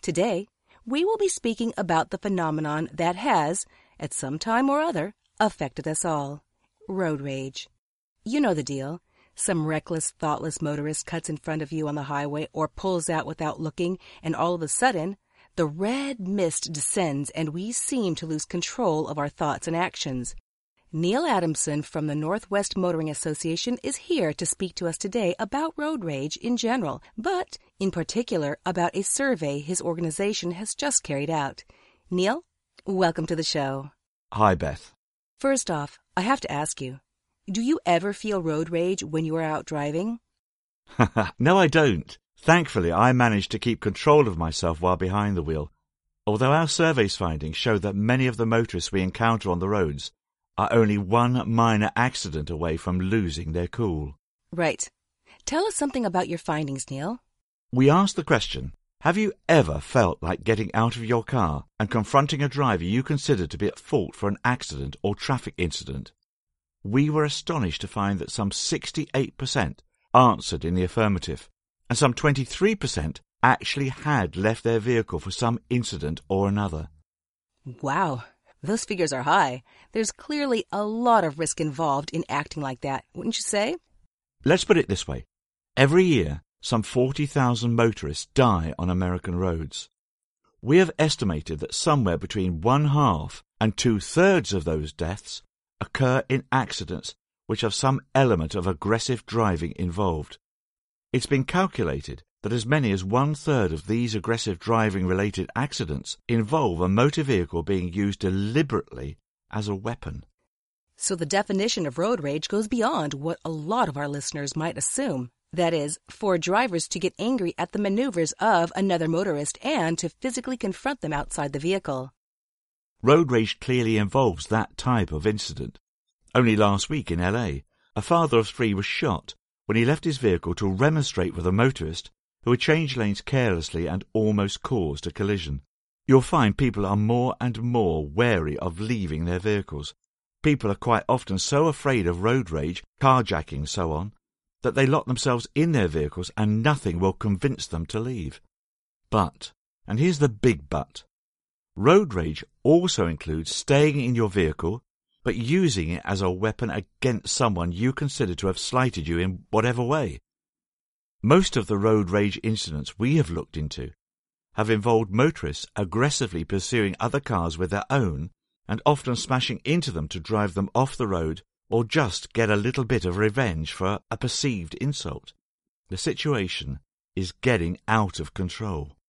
Today, we will be speaking about the phenomenon that has, at some time or other, affected us all. Road rage. You know the deal. Some reckless, thoughtless motorist cuts in front of you on the highway or pulls out without looking, and all of a sudden, the red mist descends and we seem to lose control of our thoughts and actions. Neil Adamson from the Northwest Motoring Association is here to speak to us today about road rage in general, but in particular about a survey his organization has just carried out. Neil, welcome to the show. Hi, Beth. First off, I have to ask you, do you ever feel road rage when you are out driving? No, I don't. Thankfully, I managed to keep control of myself while behind the wheel, although our survey's findings show that many of the motorists we encounter on the roads are only one minor accident away from losing their cool. Right. Tell us something about your findings, Neil. We asked the question, have you ever felt like getting out of your car and confronting a driver you consider to be at fault for an accident or traffic incident? We were astonished to find that some 68% answered in the affirmative, and some 23% actually had left their vehicle for some incident or another. Wow. Those figures are high. There's clearly a lot of risk involved in acting like that, wouldn't you say? Let's put it this way. Every year, some 40,000 motorists die on American roads. We have estimated that somewhere between 1/2 and 2/3 of those deaths occur in accidents which have some element of aggressive driving involved. It's been calculated that as many as 1/3 of these aggressive driving-related accidents involve a motor vehicle being used deliberately as a weapon. So the definition of road rage goes beyond what a lot of our listeners might assume. That is, for drivers to get angry at the maneuvers of another motorist and to physically confront them outside the vehicle. Road rage clearly involves that type of incident. Only last week in LA, a father of 3 was shot when he left his vehicle to remonstrate with a motorist who had changed lanes carelessly and almost caused a collision. You'll find people are more and more wary of leaving their vehicles. People are quite often so afraid of road rage, carjacking and so on, that they lock themselves in their vehicles and nothing will convince them to leave. But, and here's the big but, road rage also includes staying in your vehicle but using it as a weapon against someone you consider to have slighted you in whatever way. Most of the road rage incidents we have looked into have involved motorists aggressively pursuing other cars with their own and often smashing into them to drive them off the road or just get a little bit of revenge for a perceived insult. The situation is getting out of control.